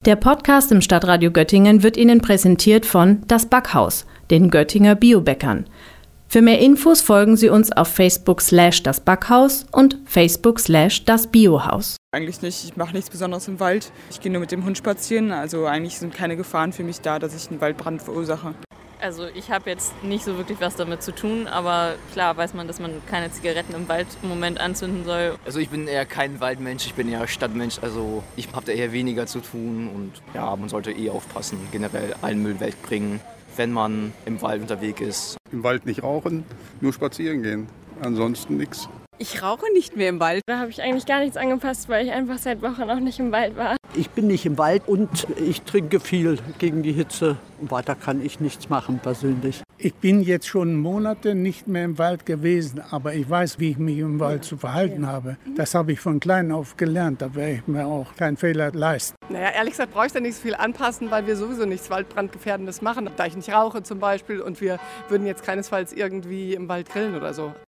Der Podcast im Stadtradio Göttingen wird Ihnen präsentiert von Das Backhaus, den Göttinger Biobäckern. Für mehr Infos folgen Sie uns auf Facebook/Das Backhaus und Facebook/Das Biohaus. Eigentlich nicht, ich mache nichts Besonderes im Wald. Ich gehe nur mit dem Hund spazieren, also eigentlich sind keine Gefahren für mich da, dass ich einen Waldbrand verursache. Also ich habe jetzt nicht so wirklich was damit zu tun, aber klar weiß man, dass man keine Zigaretten im Wald im Moment anzünden soll. Also ich bin eher kein Waldmensch, ich bin eher Stadtmensch, also ich habe da eher weniger zu tun und ja, man sollte aufpassen, generell allen Müll wegbringen, wenn man im Wald unterwegs ist. Im Wald nicht rauchen, nur spazieren gehen, ansonsten nichts. Ich rauche nicht mehr im Wald. Da habe ich eigentlich gar nichts angepasst, weil ich einfach seit Wochen auch nicht im Wald war. Ich bin nicht im Wald und ich trinke viel gegen die Hitze. Weiter kann ich nichts machen persönlich. Ich bin jetzt schon Monate nicht mehr im Wald gewesen, aber ich weiß, wie ich mich im Wald zu verhalten habe. Das habe ich von klein auf gelernt, da werde ich mir auch keinen Fehler leisten. Naja, ehrlich gesagt brauche ich da nicht so viel anpassen, weil wir sowieso nichts Waldbrandgefährdendes machen. Da ich nicht rauche zum Beispiel und wir würden jetzt keinesfalls irgendwie im Wald grillen oder so.